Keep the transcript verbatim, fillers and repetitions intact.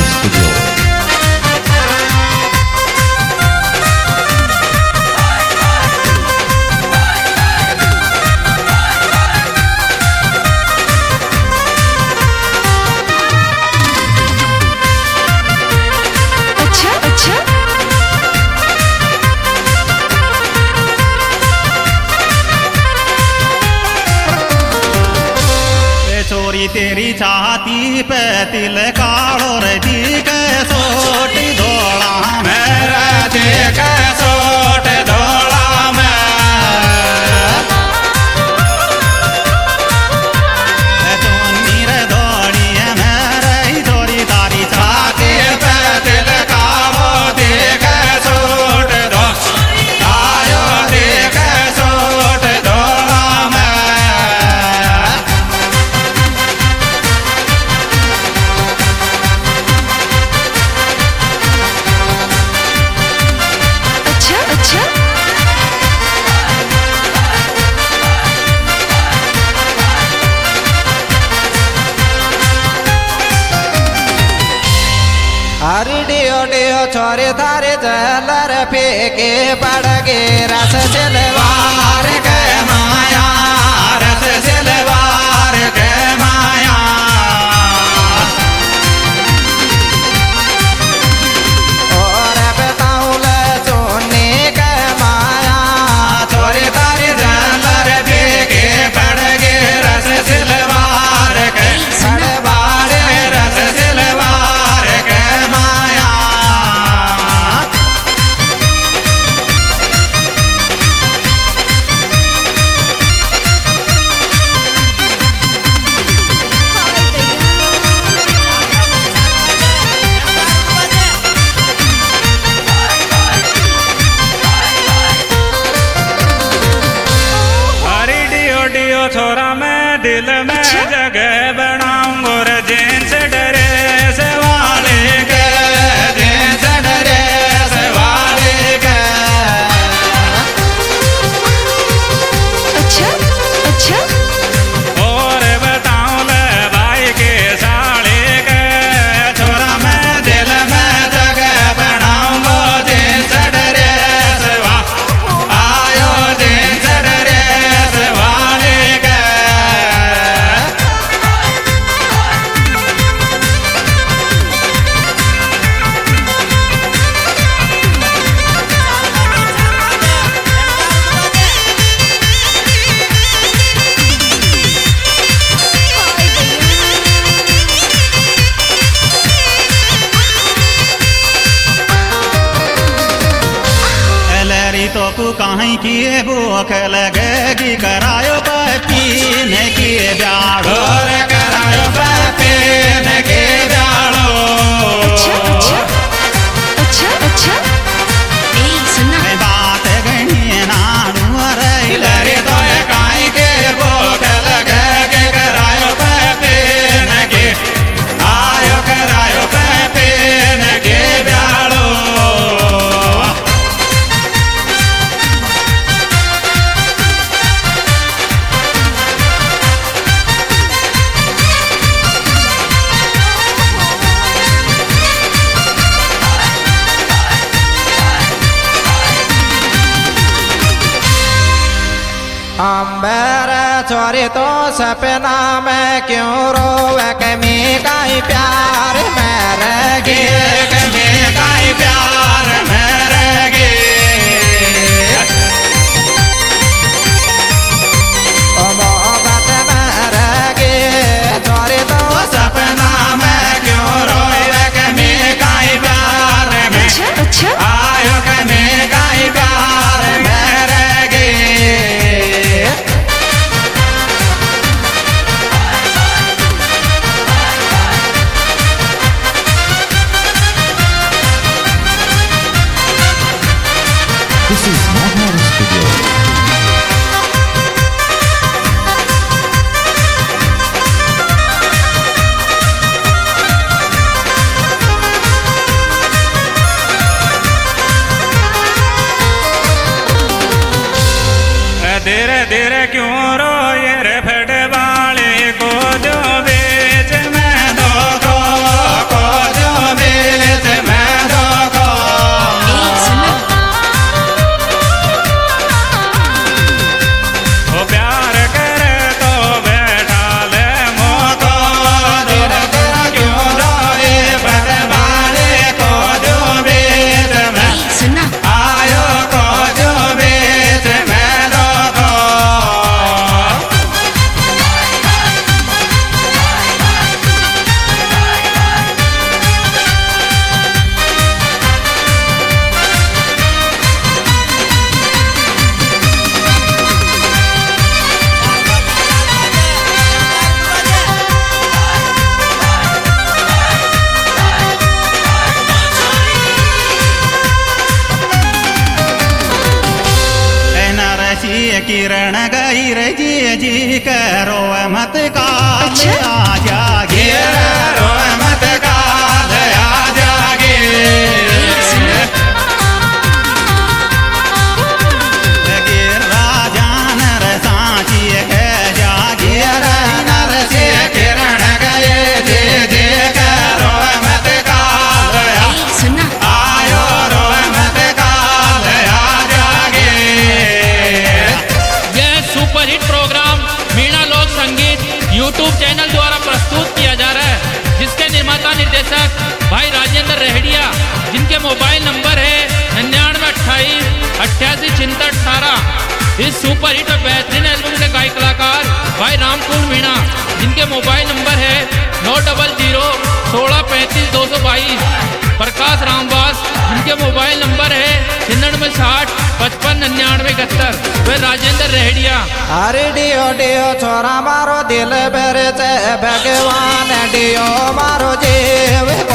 Studio. अच्छा अच्छा चोरी तेरी छाती पे तिल काढ़ो रे जी के सोट धोला मेरा जी के सोट धोला में चोनी रे दौड़ी मेरे चोरी तारी छाती पे तिल काढ़ो जी के सोट धो आयो जी के सोट धोला में अच्छा अच्छा हरी डियो डियो छोरे थारे जलर फेंके पड़ गे रस सिलवार के माया रस सिलवार के माया और बताऊं ले सोने के माया छोरे थारे जलर फेंके पड़ गे रस सिलवार के सड़वाड़े रस सिलवार के माया हरी डियो डियो छोरा मैं दिल में अच्छा? जगह बनाऊंगा रे जींस ड्रेस वाले के जींस ड्रेस वाले के अच्छा अच्छा और बताऊं ले भाई के साले के छोरा मैं दिल में जगह बनाऊंगा जींस ड्रेस वा आयो जींस ड्रेस वाले के एलरी तो तू कहीं किए भूख लगेगी करायो पीने की ब्याड़ो रे करायो पीने की ब्याड़ो अच्छा अच्छा अच्छा अच्छा ए सुनना मैं बात गणी नानू रे एलरी तो कहीं के भूख लगेगी करायो पीने की आयो करायो पीने की ब्याड़ो मेरे छोरी तो सपना में क्यों रोवे कमी का ही प्यार मेरे गे कमी का ही प्यार मेरे गे ओ मोहब्बत मेरे गे छोरी तो सपना में क्यों रोए कमी का ही प्यार में अच्छा अच्छा आयो कमी का ही प्यार मेरे गे मोबाइल नंबर है निन्यानवे अट्ठाईस अट्ठासी छिहत्तर अठारह। इस सुपर हिट और बेहतरीन एल्बम के गायक कलाकार भाई रामकुल मीणा, जिनके मोबाइल नंबर है नौ डबल जीरो सोलह पैंतीस दो सौ बाईस। प्रकाश रामवास, जिनके मोबाइल नंबर है छिन्नवे साठ पचपन निन्यानवे इकहत्तर। वे राजेंद्र रेहड़िया। अरे डियो डियो छोरा मारो दिल बेरे से भगवान डियो मारो जीव